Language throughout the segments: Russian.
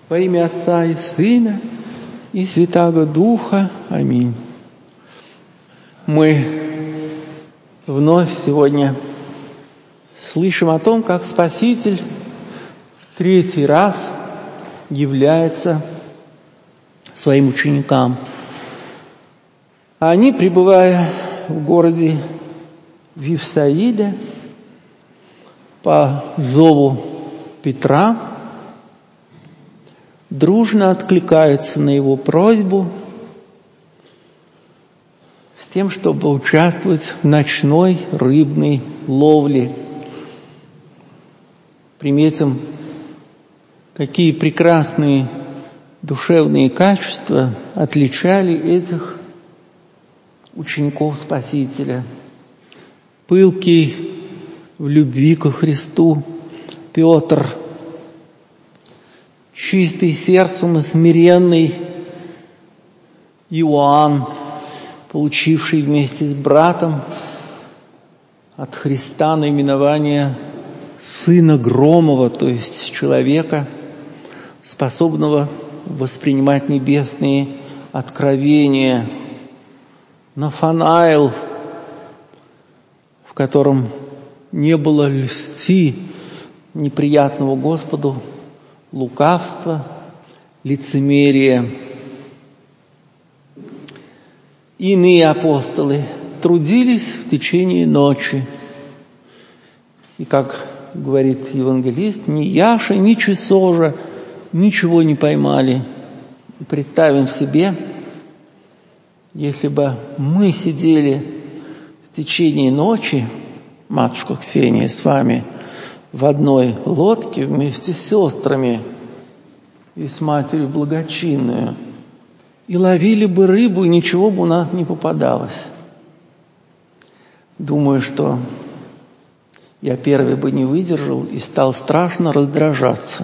Во имя Отца и Сына и Святаго Духа. Аминь. Мы вновь сегодня слышим о том, как Спаситель в третий раз является своим ученикам. А они, пребывая в городе Вифсаиде, по зову Петра, дружно откликаются на его просьбу с тем, чтобы участвовать в ночной рыбной ловле. Приметим, какие прекрасные душевные качества отличали этих учеников Спасителя. Пылкий в любви ко Христу Петр, чистый сердцем и смиренный Иоанн, получивший вместе с братом от Христа наименование Сына Громова, то есть человека, способного воспринимать небесные откровения. Нафанаил, в котором не было льсти неприятного Господу, лукавства, лицемерия. Иные апостолы трудились в течение ночи. И, как говорит евангелист, ни Яша, ни Чесожа ничего не поймали. И представим себе, если бы мы сидели в течение ночи, матушка Ксения, с вами в одной лодке вместе с сестрами и с матерью благочинную, и ловили бы рыбу, и ничего бы у нас не попадалось. Думаю, что я первый бы не выдержал и стал страшно раздражаться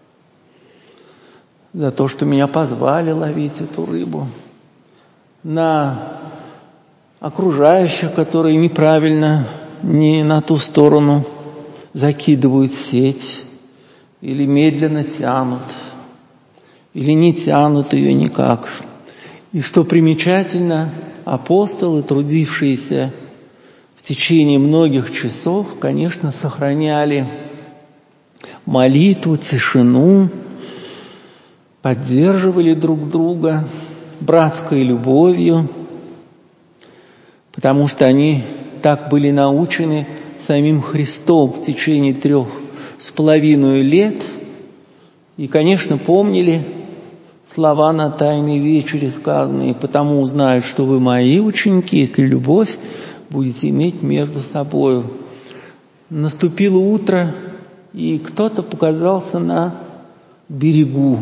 за то, что меня позвали ловить эту рыбу, на окружающих, которые неправильно, не на ту сторону закидывают сеть, или медленно тянут, или не тянут ее никак. И что примечательно, апостолы, трудившиеся в течение многих часов, конечно, сохраняли молитву, тишину, поддерживали друг друга братской любовью, потому что они так были научены самим Христом в течение 3,5 лет и, конечно, помнили слова на Тайной вечере сказанные: «Потому узнают, что вы мои ученики, если любовь будете иметь между собою». Наступило утро, и кто-то показался на берегу.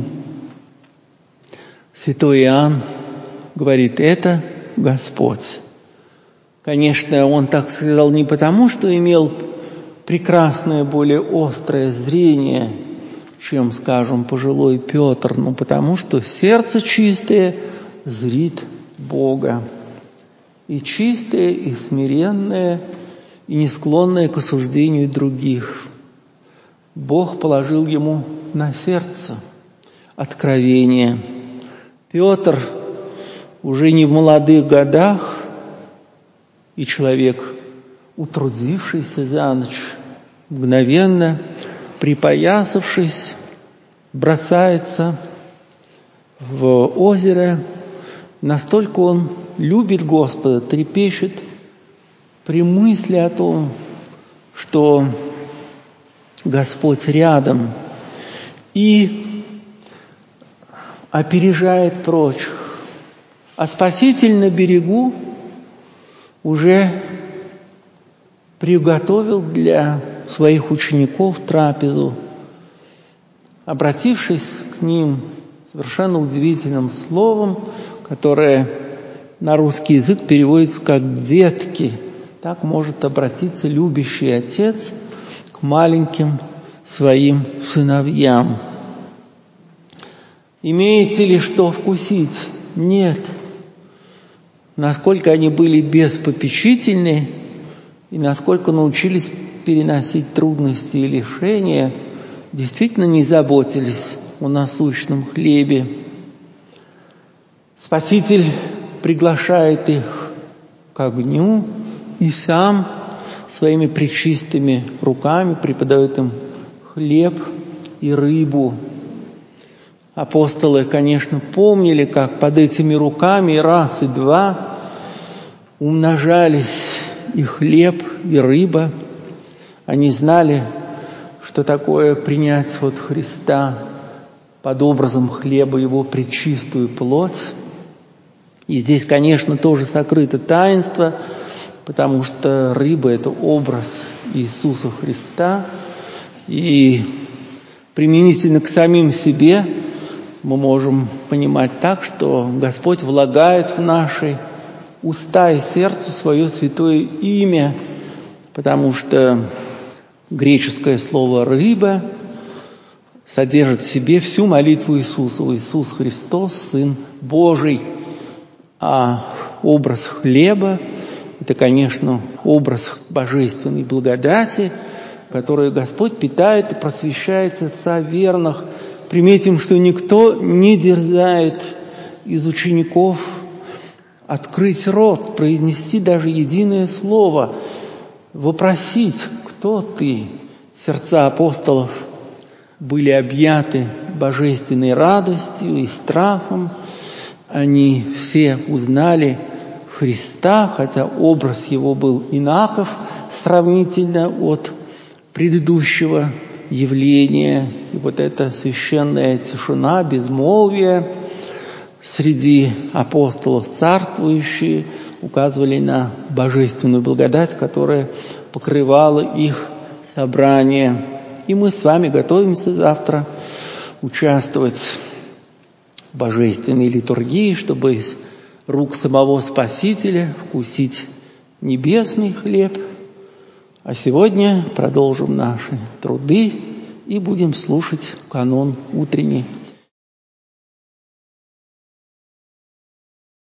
Святой Иоанн говорит: «Это Господь». Конечно, он так сказал не потому, что имел прекрасное, более острое зрение, чем, скажем, пожилой Петр, но потому, что сердце чистое зрит Бога. И чистое, и смиренное, и не склонное к осуждению других. Бог положил ему на сердце откровение. Петр уже не в молодых годах, и человек, утрудившийся за ночь, мгновенно, припоясавшись, бросается в озеро. Настолько он любит Господа, трепещет при мысли о том, что Господь рядом, и опережает прочих. А Спаситель на берегу уже приготовил для своих учеников трапезу, обратившись к ним совершенно удивительным словом, которое на русский язык переводится как «детки». Так может обратиться любящий отец к маленьким своим сыновьям. Имеете ли что вкусить? Нет. Насколько они были беспопечительны и насколько научились переносить трудности и лишения, действительно не заботились о насущном хлебе. Спаситель приглашает их к огню и сам своими пречистыми руками преподает им хлеб и рыбу. Апостолы, конечно, помнили, как под этими руками и раз, и два умножались и хлеб, и рыба. Они знали, что такое принять от Христа под образом хлеба Его пречистую плоть. И здесь, конечно, тоже сокрыто таинство, потому что рыба – это образ Иисуса Христа. И применительно к самим себе мы можем понимать так, что Господь влагает в наши уста и сердце свое святое имя, потому что греческое слово «рыба» содержит в себе всю молитву Иисуса. Иисус Христос, Сын Божий. А образ хлеба – это, конечно, образ божественной благодати, которую Господь питает и просвещает сердца верных. Приметим, что никто не дерзает из учеников открыть рот, произнести даже единое слово, вопросить: «Кто ты?» Сердца апостолов были объяты божественной радостью и страхом. Они все узнали Христа, хотя образ Его был инаков сравнительно от предыдущего явления. И вот эта священная тишина, безмолвие среди апостолов царствующие указывали на божественную благодать, которая покрывала их собрание. И мы с вами готовимся завтра участвовать в божественной литургии, чтобы из рук самого Спасителя вкусить небесный хлеб. А сегодня продолжим наши труды и будем слушать канон утренний.